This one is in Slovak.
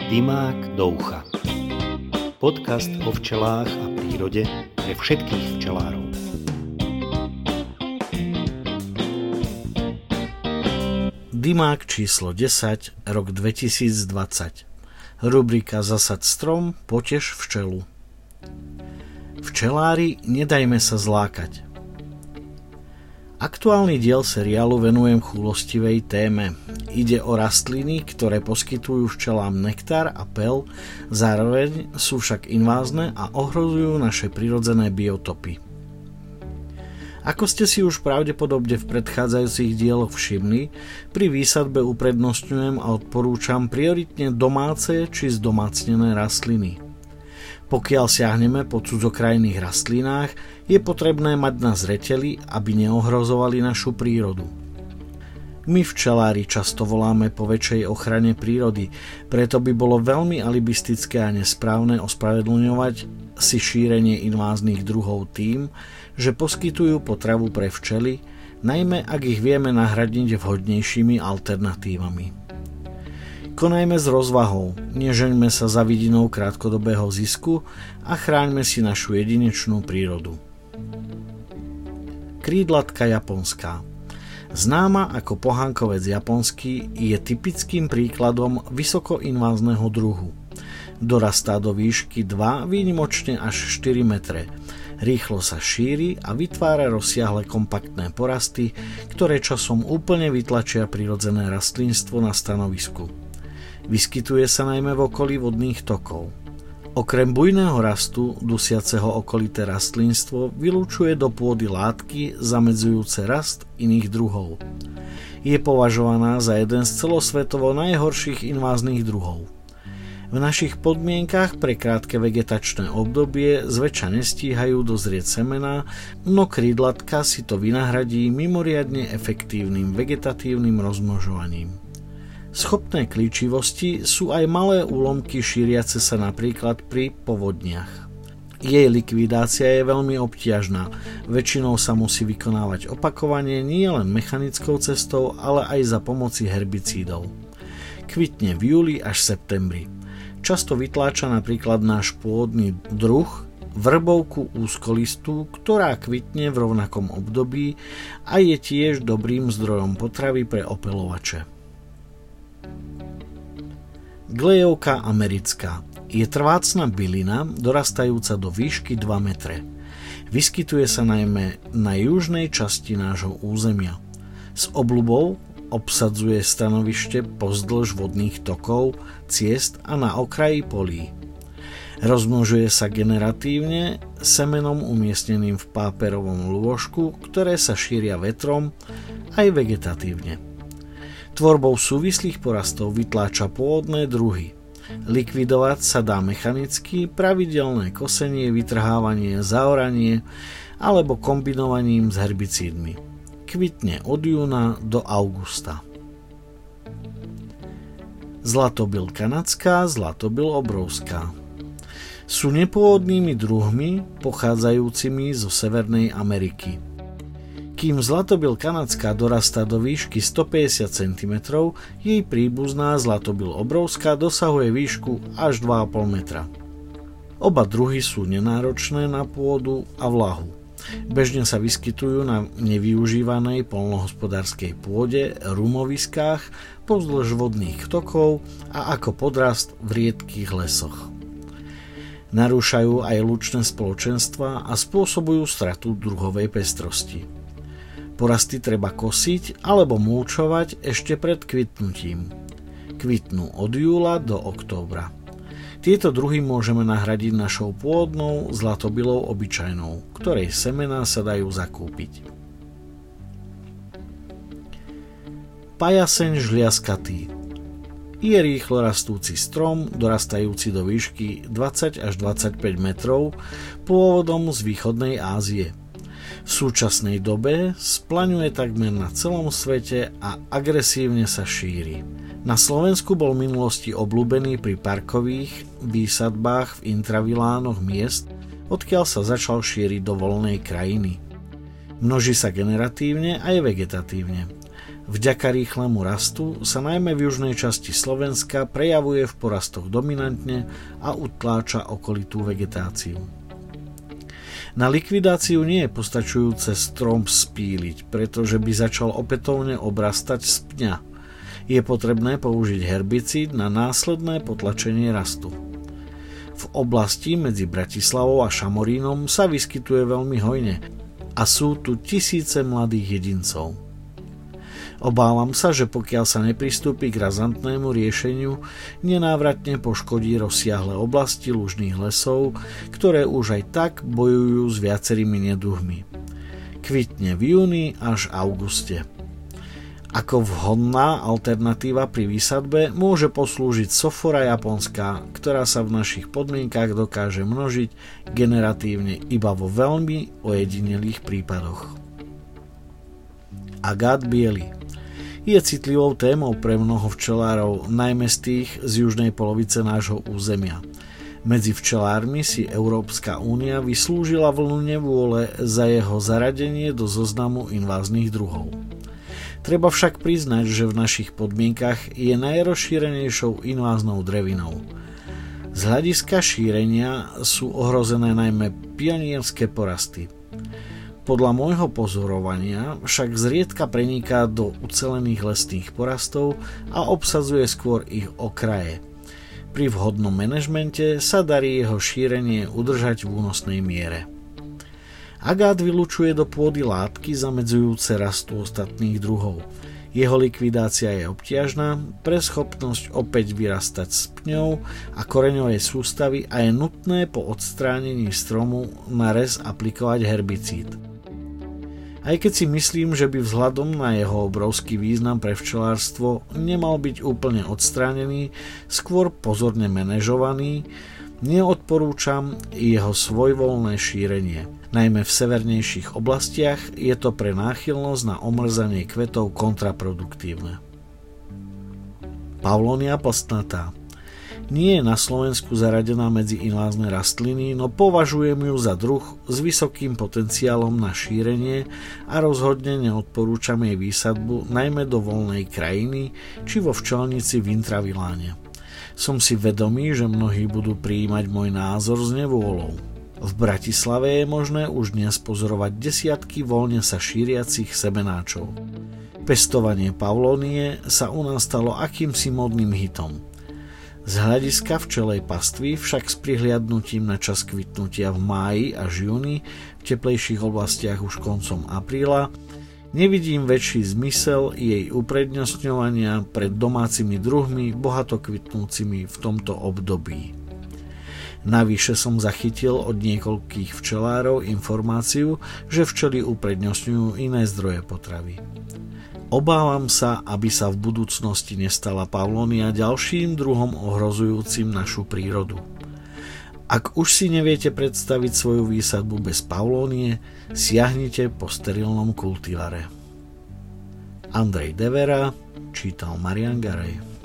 Dymák do ucha. Podcast o včelách a prírode pre všetkých včelárov. Dymák číslo 10, rok 2020. Rubrika Zasad strom, potež včelu. Včelári, nedajme sa zlákať. Aktuálny diel seriálu venujem chúlostivej téme. Ide o rastliny, ktoré poskytujú včelám nektár a pel, zároveň sú však invázne a ohrozujú naše prirodzené biotopy. Ako ste si už pravdepodobne v predchádzajúcich dieloch všimli, pri výsadbe uprednostňujem a odporúčam prioritne domáce či zdomácnené rastliny. Pokiaľ siahneme po cudzokrajných rastlinách, je potrebné mať na zreteli, aby neohrozovali našu prírodu. My včelári často voláme po väčšej ochrane prírody, preto by bolo veľmi alibistické a nesprávne ospravedlňovať si šírenie inváznych druhov tým, že poskytujú potravu pre včely, najmä ak ich vieme nahradiť vhodnejšími alternatívami. Konajme s rozvahou, nežeňme sa za vidinou krátkodobého zisku a chráňme si našu jedinečnú prírodu. Krídlatka japonská. Známa ako pohánkovec japonský, je typickým príkladom vysokoinvázneho druhu. Dorastá do výšky 2, výnimočne až 4 metre. Rýchlo sa šíri a vytvára rozsiahle kompaktné porasty, ktoré časom úplne vytlačia prirodzené rastlinstvo na stanovisku. Vyskytuje sa najmä v okolí vodných tokov. Okrem bujného rastu, dusiaceho okolité rastlinstvo, vylúčuje do pôdy látky zamedzujúce rast iných druhov. Je považovaná za jeden z celosvetovo najhorších inváznych druhov. V našich podmienkach pre krátke vegetačné obdobie zväčša nestíhajú dozrieť semená, no krídlatka si to vynahradí mimoriadne efektívnym vegetatívnym rozmnožovaním. Schopné klíčivosti sú aj malé úlomky šíriace sa napríklad pri povodniach. Jej likvidácia je veľmi obťažná, väčšinou sa musí vykonávať opakovane nie len mechanickou cestou, ale aj za pomoci herbicídov. Kvitne v júli až septembri. Často vytláča napríklad náš pôvodný druh, vrbovku úzkolistú, ktorá kvitne v rovnakom období a je tiež dobrým zdrojom potravy pre opeľovače. Glejovka americká je trvácna bylina dorastajúca do výšky 2 metre. Vyskytuje sa najmä na južnej časti nášho územia. S obľubou obsadzuje stanovište pozdĺž vodných tokov, ciest a na okraji polí. Rozmnožuje sa generatívne semenom umiestneným v páperovom lôžku, ktoré sa šíria vetrom, aj vegetatívne. Tvorbou súvislých porastov vytláča pôvodné druhy. Likvidovať sa dá mechanicky, pravidelné kosenie, vytrhávanie, zaoranie alebo kombinovaním s herbicídmi. Kvitne od júna do augusta. Zlatobyl kanadská, zlatobyl obrovská. Sú nepôvodnými druhmi pochádzajúcimi zo Severnej Ameriky. Kým zlatobyl kanadská dorastá do výšky 150 cm, jej príbuzná zlatobyl obrovská dosahuje výšku až 2,5 metra. Oba druhy sú nenáročné na pôdu a vlahu. Bežne sa vyskytujú na nevyužívanej poľnohospodárskej pôde, rumoviskách, pozdĺž vodných tokov a ako podrast v riedkych lesoch. Narúšajú aj lučné spoločenstvá a spôsobujú stratu druhovej pestrosti. Porasty treba kosiť alebo mulčovať ešte pred kvitnutím. Kvitnú od júla do októbra. Tieto druhy môžeme nahradiť našou pôvodnou zlatobylou obyčajnou, ktorej semená sa dajú zakúpiť. Pajaseň žliaskatý. Je rýchlo rastúci strom, dorastajúci do výšky 20 až 25 metrov, pôvodom z východnej Ázie. V súčasnej dobe splaňuje takmer na celom svete a agresívne sa šíri. Na Slovensku bol v minulosti obľúbený pri parkových výsadbách v intravilánoch miest, odkiaľ sa začal šíriť do voľnej krajiny. Množí sa generatívne aj vegetatívne. Vďaka rýchlemu rastu sa najmä v južnej časti Slovenska prejavuje v porastoch dominantne a utláča okolitú vegetáciu. Na likvidáciu nie je postačujúce strom spíliť, pretože by začal opätovne obrastať z pňa. Je potrebné použiť herbicíd na následné potlačenie rastu. V oblasti medzi Bratislavou a Šamorínom sa vyskytuje veľmi hojne a sú tu tisíce mladých jedincov. Obávam sa, že pokiaľ sa nepristúpi k razantnému riešeniu, nenávratne poškodí rozsiahle oblasti lužných lesov, ktoré už aj tak bojujú s viacerými neduhmi. Kvitne v júni až auguste. Ako vhodná alternatíva pri výsadbe môže poslúžiť sofora japonská, ktorá sa v našich podmienkach dokáže množiť generatívne iba vo veľmi ojedinelých prípadoch. Agát biely je citlivou témou pre mnoho včelárov, najmä z tých z južnej polovice nášho územia. Medzi včelármi si Európska únia vyslúžila vlnu nevôle za jeho zaradenie do zoznamu inváznych druhov. Treba však priznať, že v našich podmienkach je najrozšírenejšou inváznou drevinou. Z hľadiska šírenia sú ohrozené najmä pionierské porasty. Podľa môjho pozorovania však zriedka preniká do ucelených lesných porastov a obsadzuje skôr ich okraje. Pri vhodnom manažmente sa darí jeho šírenie udržať v únosnej miere. Agát vylučuje do pôdy látky zamedzujúce rastu ostatných druhov. Jeho likvidácia je obťažná pre schopnosť opäť vyrastať s pňou a koreňovej sústavy a je nutné po odstránení stromu na rez aplikovať herbicíd. Aj keď si myslím, že by vzhľadom na jeho obrovský význam pre včelárstvo nemal byť úplne odstránený, skôr pozorne manažovaný, neodporúčam jeho svojvoľné šírenie. Najmä v severnejších oblastiach je to pre náchylnosť na omrzanie kvetov kontraproduktívne. Pavlonia plstnatá nie je na Slovensku zaradená medzi invázne rastliny, no považujem ju za druh s vysokým potenciálom na šírenie a rozhodne neodporúčam jej výsadbu najmä do voľnej krajiny či vo včelnici v intraviláne. Som si vedomý, že mnohí budú prijímať môj názor s nevôľou. V Bratislave je možné už dnes pozorovať desiatky voľne sa šíriacich semenáčov. Pestovanie pavlónie sa u nás stalo akýmsi modným hitom. Z hľadiska včelej pastvy však s prihliadnutím na čas kvitnutia v máji až júni, v teplejších oblastiach už koncom apríla, nevidím väčší zmysel jej uprednostňovania pred domácimi druhmi bohato kvitnúcimi v tomto období. Navyše som zachytil od niekoľkých včelárov informáciu, že včely uprednostňujú iné zdroje potravy. Obávam sa, aby sa v budúcnosti nestala pavlónia ďalším druhom ohrozujúcim našu prírodu. Ak už si neviete predstaviť svoju výsadbu bez pavlónie, siahnite po sterilnom kultivare. Andrej Devera čítal Marian Garej.